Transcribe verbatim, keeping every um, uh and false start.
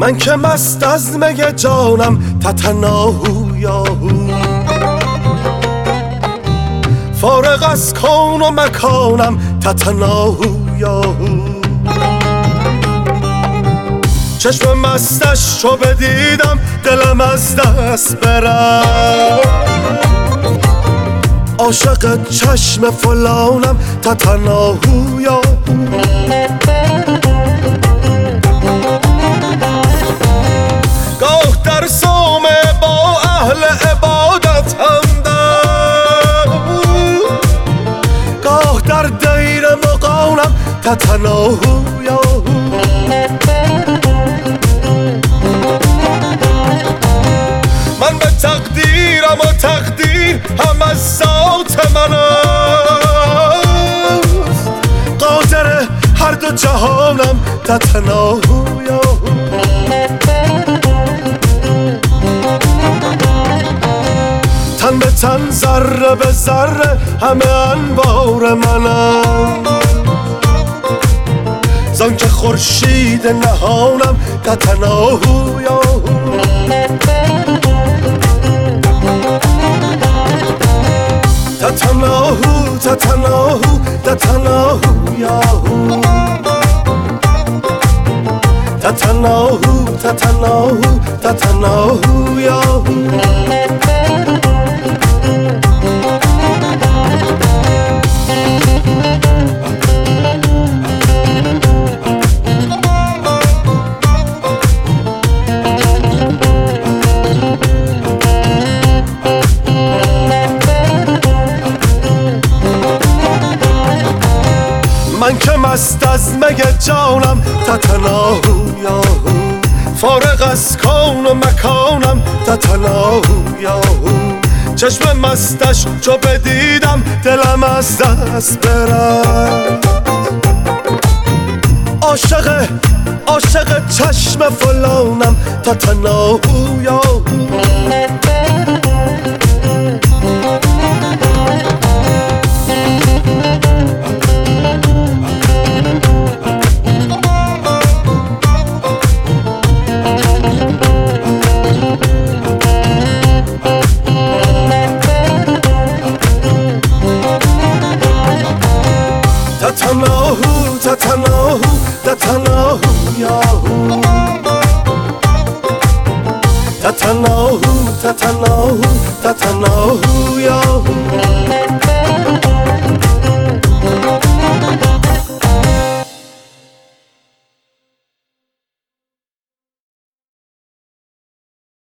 من که مست از می جانم تتناهو یاهو، فارغ از کون و مکانم تتناهو یاهو. چشم مستش چو بدیدم دلم از دست برم، عاشق چشم فلانم تتناهو یاهو. گاه در صومعه با اهل عبادت همدم، گاه در دیر مغانم تتناهو یاهو. من به تقدیرم و تقدیر هم از ذات من است، قادر هر دو جهانم تتناهو یاهو. تن به تن ذره به ذره همه انوار منم، زان که خورشید نهانم تتناهو یاهو. تتناهو تتناهو تتناهو یاهو، تتناهو تتناهو تتناهو یاهو. من که مست از می جانم تتناهو یاهو، فارغ از کون و مکانم تتناهو یاهو. چشم مستش چو بدیدم دلم از دست برد، عاشق عاشق چشم فلانم تتناهو یاهو. تتناهو تتناهو تتناهو یاهو، تتناهو تتناهو تتناهو یاهو.